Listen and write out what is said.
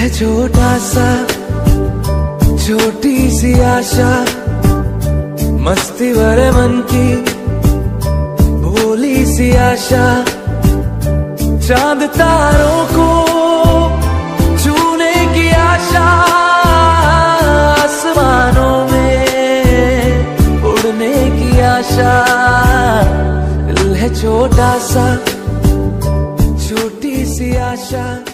है छोटा सा, छोटी सी आशा, मस्ती भरे मन की भोली सी आशा, चांद तारों को छूने की आशा, आसमानों में उड़ने की आशा। दिल है छोटा सा, छोटी सी आशा।